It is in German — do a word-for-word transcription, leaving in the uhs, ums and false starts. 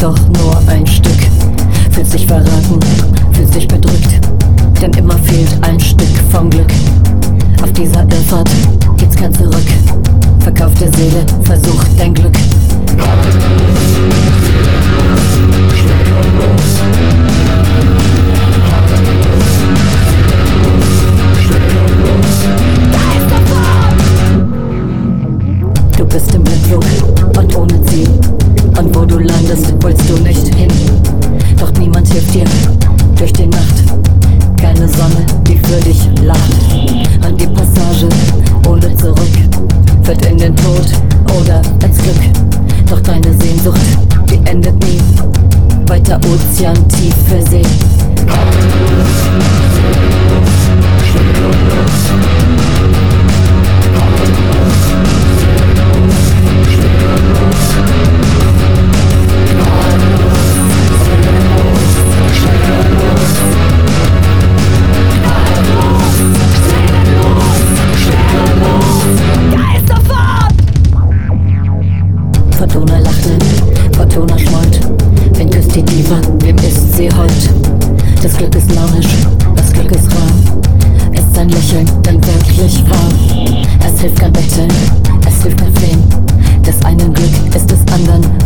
doch nur ein Stück. Fühlst dich verraten, fühlst dich bedrückt, denn immer fehlt ein Stück vom Glück. Auf dieser Irrfahrt gibt's kein Zurück. Verkauf der Seele, versuch dein Glück. Du bist im Blindflug und ohne Ziel. Und wo du landest, willst du nicht hin. Doch niemand hilft dir durch die Nacht. Keine Sonne, die für dich lacht. Und die Passage ohne Zurück führt in den Tod oder ins Glück. Doch deine Sehnsucht, die endet nie. Weiter Ozean, tiefe See. Fortuna lachte, Fortuna schmollt. Wen küsst die Diva, wem ist sie hold? Das Glück ist launisch, das Glück ist rar. Ist sein Lächeln denn wirklich wahr? Es hilft kein Betteln, es hilft kein Flehen. Des einen Glück ist des anderen